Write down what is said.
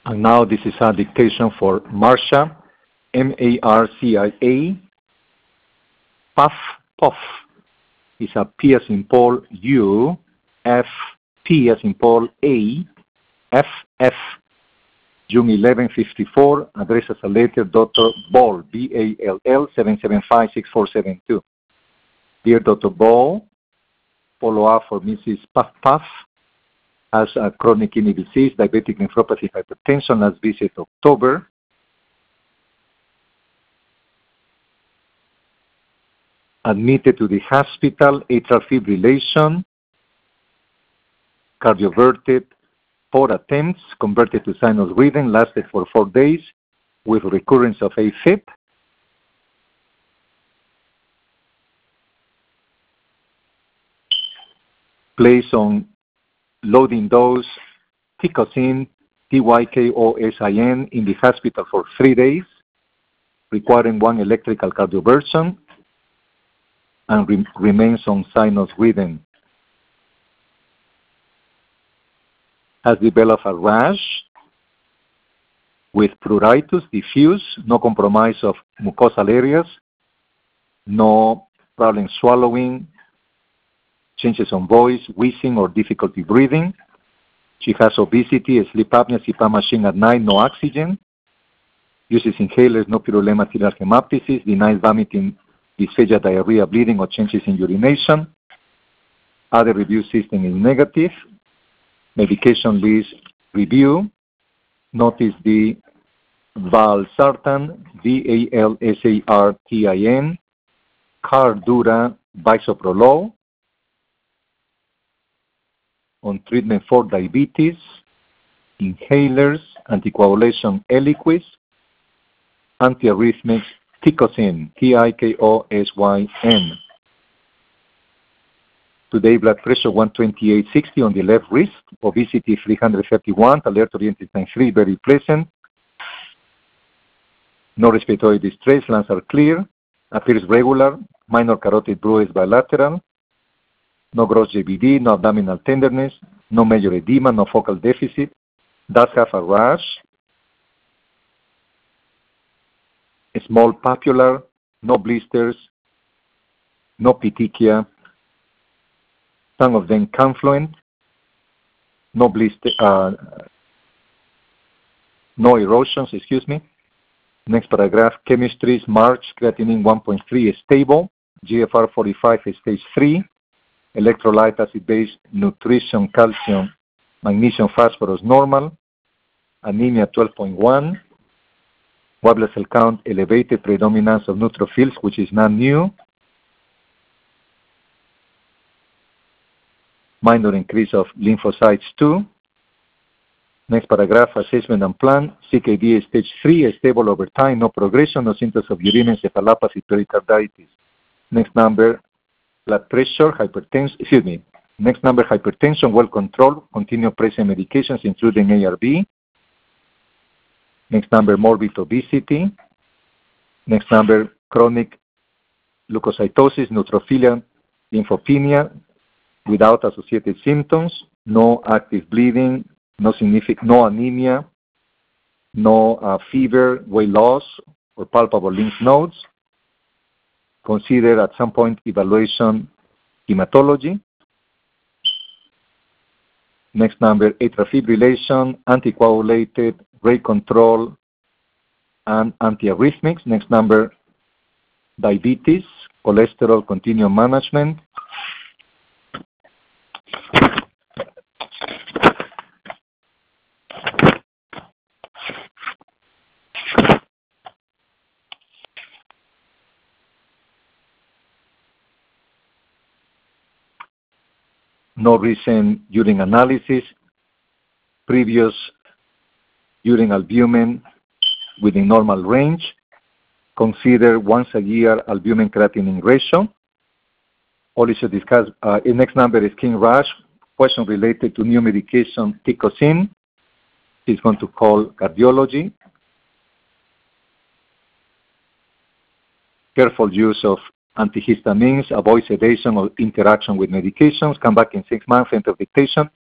And now this is a dictation for Marcia, M-A-R-C-I-A. Puff, puff is a P as in Paul, U, F, P as in Paul, A, F, F. June 1154, address as a letter, Dr. Ball, B-A-L-L, 775-6472. Dear Dr. Ball, follow-up for Mrs. Puff Puff, has a chronic kidney disease, diabetic nephropathy, hypertension, last visit October. Admitted to the hospital, atrial fibrillation, cardioverted, 4 attempts, converted to sinus rhythm, lasted for 4 days with recurrence of AFib. Placed on loading dose Tycosin, Tykosin, in the hospital for 3 days, requiring 1 electrical cardioversion, and remains on sinus rhythm. Has developed a rash with pruritus, diffuse, no compromise of mucosal areas, no problem swallowing, changes on voice, wheezing, or difficulty breathing. She has obesity, sleep apnea, CPAP machine at night, no oxygen. Uses inhalers, no pyrolema tibial hemoptysis, denies vomiting, dysphagia, diarrhea, bleeding, or changes in urination. Other review system is negative. Medication list review. Notice the valsartan, V-A-L-S-A-R-T-I-N, Cardura, bisoprolol, on treatment for diabetes, inhalers, anticoagulation Eliquis, antiarrhythmics Tycosin, T-I-K-O-S-Y-N. Today, blood pressure 128/60 on the left wrist, obesity 331, alert-oriented time 3, very pleasant. No respiratory distress, lungs are clear, appears regular, minor carotid bruise bilateral, no gross JVD, no abdominal tenderness, no major edema, no focal deficit, does have a rash, a small papular, no blisters, no petechia, some of them confluent, no blister, no erosions, Next paragraph, chemistries, March, creatinine 1.3 is stable, GFR 45 is stage 3, electrolyte, acid-base, nutrition, calcium, magnesium, phosphorus normal, anemia 12.1, white blood cell count elevated, predominance of neutrophils, which is not new, minor increase of lymphocytes 2. Next paragraph, assessment and plan, CKD stage 3, stable over time, no progression, no symptoms of urine encephalopathy, pericarditis. Next number, blood pressure, hypertension, Next number, hypertension, well controlled, continue present medications, including ARB. Next number, morbid obesity. Next number, chronic leukocytosis, neutrophilia, lymphopenia, without associated symptoms, no active bleeding, no anemia, no fever, weight loss, or palpable lymph nodes. Consider at some point evaluation hematology. Next number, atrial fibrillation, anticoagulated, rate control, and antiarrhythmics. Next number, diabetes, cholesterol, continuum management. No recent urine analysis, previous urine albumin within normal range. Consider once a year albumin creatinine ratio. Also discuss, next number is skin rash, question related to new medication, Tycosin. He's going to call cardiology. Careful use of antihistamines, avoid sedation or interaction with medications. Come back in 6 months, end of dictation.